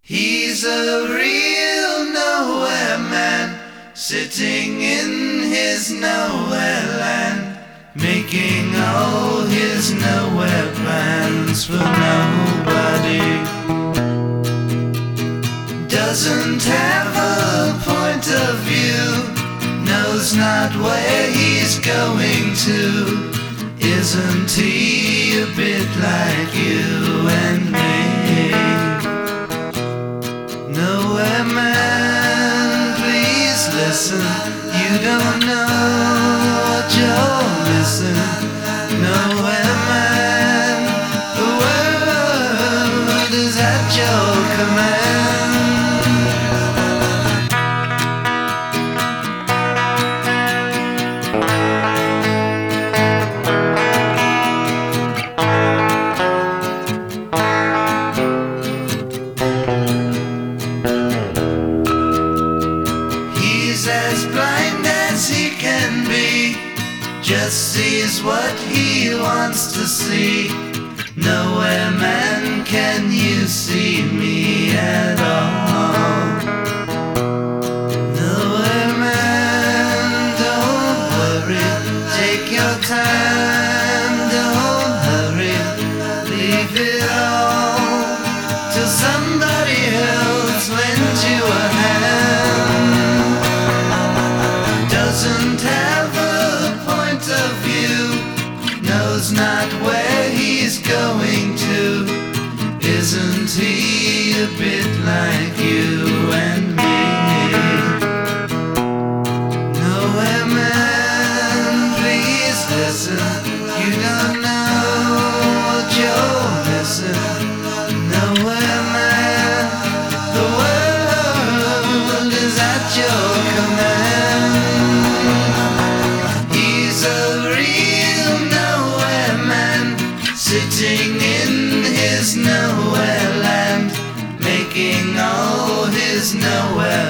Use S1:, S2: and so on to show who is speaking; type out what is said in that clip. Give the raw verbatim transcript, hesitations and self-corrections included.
S1: He's a real nowhere man, sitting in his nowhere land, making all his nowhere plans for nobody. Doesn't have a point of view, knows not where he's going to. Isn't he a bit like you and me? Nowhere man, please listen. You don't know what you're missing. Nowhere man, the world is at your command. As blind as he can be, just sees what he wants to see. Nowhere man, can you see me at all? Nowhere man, don't worry, take your time, don't hurry, leave it all till somebody else lends you a hand. Doesn't have a point of view, knows not where he's going to. Isn't he a bit like you and me? Nowhere man, please listen. You don't know what you're missing. Nowhere man, the world is at your command. Sitting in his nowhere land, making all his nowhere